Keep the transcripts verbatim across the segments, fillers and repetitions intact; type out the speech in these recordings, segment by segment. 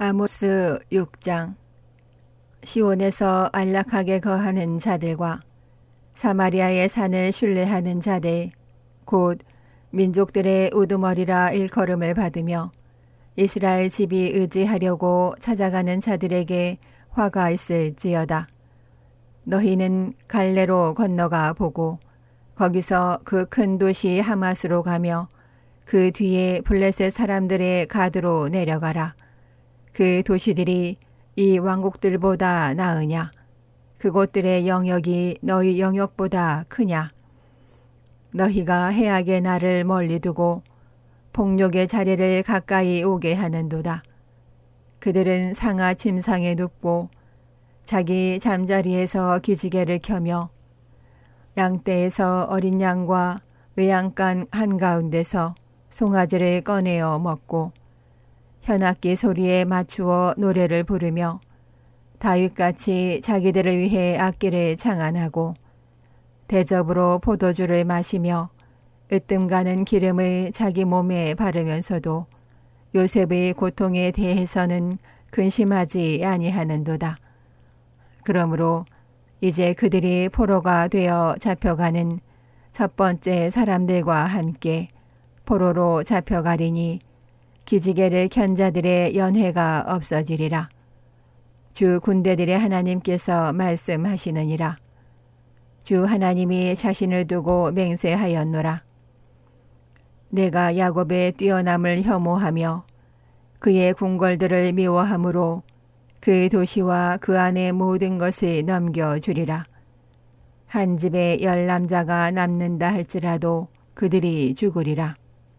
아모스 육 장. 시온에서 안락하게 거하는 자들과 사마리아의 산을 순례하는 자들, 곧 민족들의 우두머리라 일컬음을 받으며 이스라엘 집이 의지하려고 찾아가는 자들에게 화가 있을지어다. 너희는 갈레로 건너가 보고 거기서 그 큰 도시 하맛으로 가며 그 뒤에 블레셋 사람들의 가드로 내려가라. 그 도시들이 이 왕국들보다 나으냐? 그곳들의 영역이 너희 영역보다 크냐? 너희가 해악의 날을 멀리 두고 폭력의 자리를 가까이 오게 하는도다. 그들은 상아 침상에 눕고 자기 잠자리에서 기지개를 켜며 양떼에서 어린 양과 외양간 한가운데서 송아지를 꺼내어 먹고 현악기 소리에 맞추어 노래를 부르며 다윗같이 자기들을 위해 악기를 장안하고 대접으로 포도주를 마시며 으뜸 가는 기름을 자기 몸에 바르면서도 요셉의 고통에 대해서는 근심하지 아니하는도다. 그러므로 이제 그들이 포로가 되어 잡혀가는 첫 번째 사람들과 함께 포로로 잡혀가리니 기지개를 켠 자들의 연회가 없어지리라. 주 군대들의 하나님께서 말씀하시느니라. 주 하나님이 자신을 두고 맹세하였노라. 내가 야곱의 뛰어남을 혐오하며 그의 궁궐들을 미워하므로 그 도시와 그 안의 모든 것을 넘겨주리라. 한 집에 열 남자가 남는다 할지라도 그들이 죽으리라.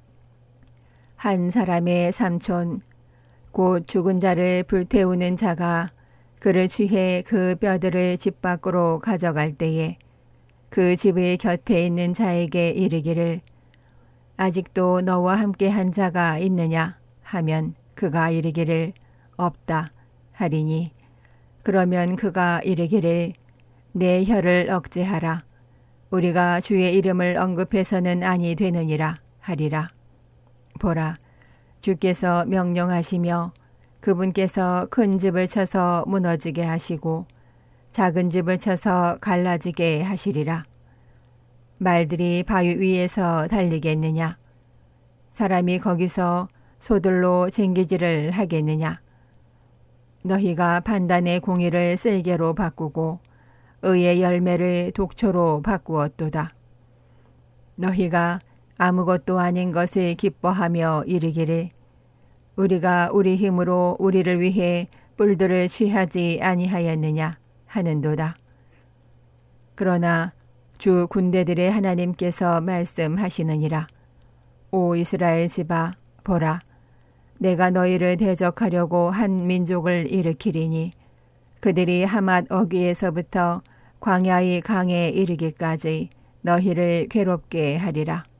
한 사람의 삼촌, 곧 죽은 자를 불태우는 자가 그를 취해 그 뼈들을 집 밖으로 가져갈 때에 그 집의 곁에 있는 자에게 이르기를 아직도 너와 함께 한 자가 있느냐 하면 그가 이르기를 없다 하리니 그러면 그가 이르기를 내 혀를 억제하라. 우리가 주의 이름을 언급해서는 아니 되느니라 하리라. 보라, 주께서 명령하시며 그분께서 큰 집을 쳐서 무너지게 하시고 작은 집을 쳐서 갈라지게 하시리라. 말들이 바위 위에서 달리겠느냐? 사람이 거기서 소들로 쟁기질을 하겠느냐? 너희가 판단의 공의를 쓸개로 바꾸고 의의 열매를 독초로 바꾸었도다. 너희가 아무것도 아닌 것을 기뻐하며 이르기를 우리가 우리 힘으로 우리를 위해 뿔들을 취하지 아니하였느냐 하는도다. 그러나 주 군대들의 하나님께서 말씀하시느니라. 오 이스라엘 집아, 보라, 내가 너희를 대적하려고 한 민족을 일으키리니 그들이 하맛 어귀에서부터 광야의 강에 이르기까지 너희를 괴롭게 하리라.